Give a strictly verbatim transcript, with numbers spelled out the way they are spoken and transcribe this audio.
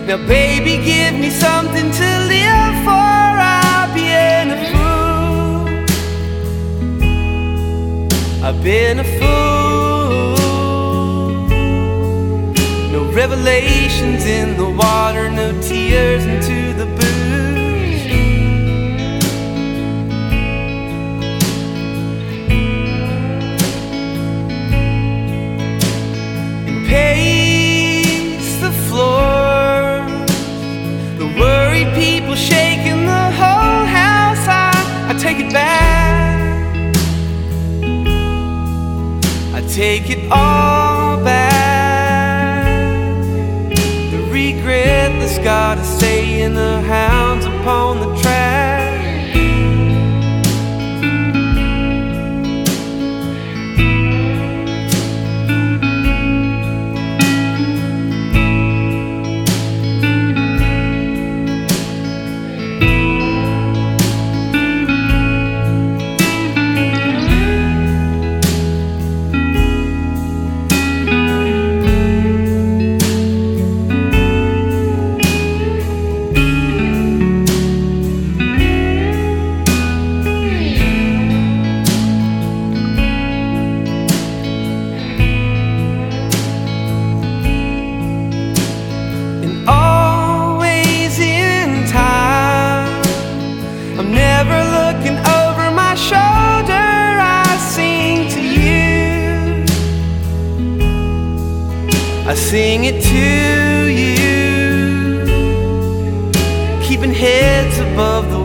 Now baby, give me something to live for. I've been a fool, I've been a fool. No revelations in the water, no tears into the booze. And pace the floor, the worried people shaking the whole house. I, I take it back, I take it all back. Regret that's gotta stay in the hounds upon the track. I sing it to you, keeping heads above the